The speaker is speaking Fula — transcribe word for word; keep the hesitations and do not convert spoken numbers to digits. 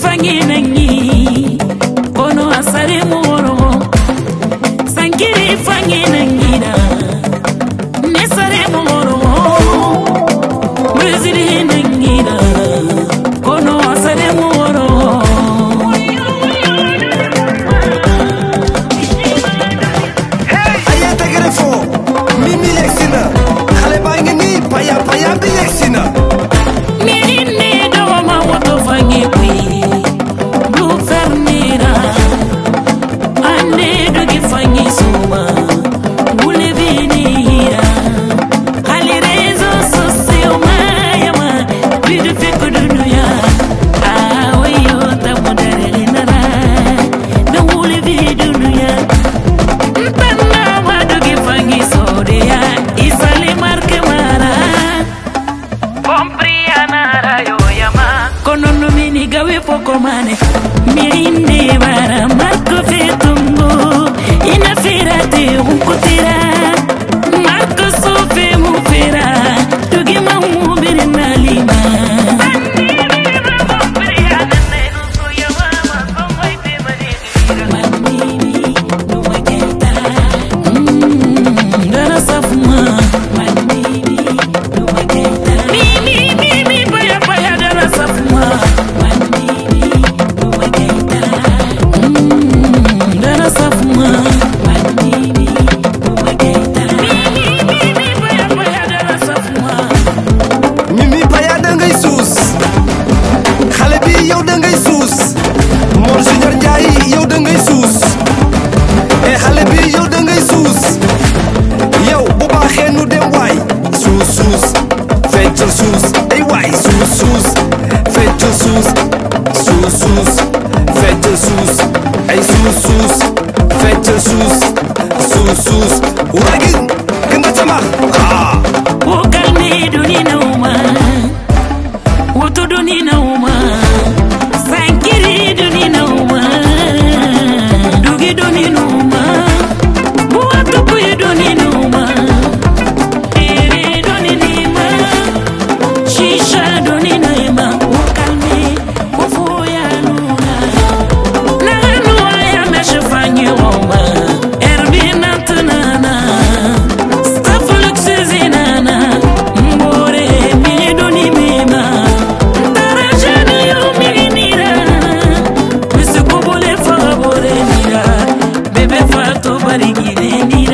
fangi nangi kono asare moro sankiri fangi nangi na nesare moro brazili nangi na kono asare moro hey ayata grefo mimi lexina khale bangi ni paya paya bi lexina mini do ma woto fangi pi blue fermira ane do gi fangi suma wule vinira hali rezo sosio maya ma bidu fiko dunya awe yo ta modere nara no wule vidunya mpana ma do gi fangi soria isale marke mara Pompriana yo yama kono no mini gawe poko mane mirinde bara marco fetumbo ina firate unkutira marco sofe mufira tugi mamu birina lima Bebe fato bari gideni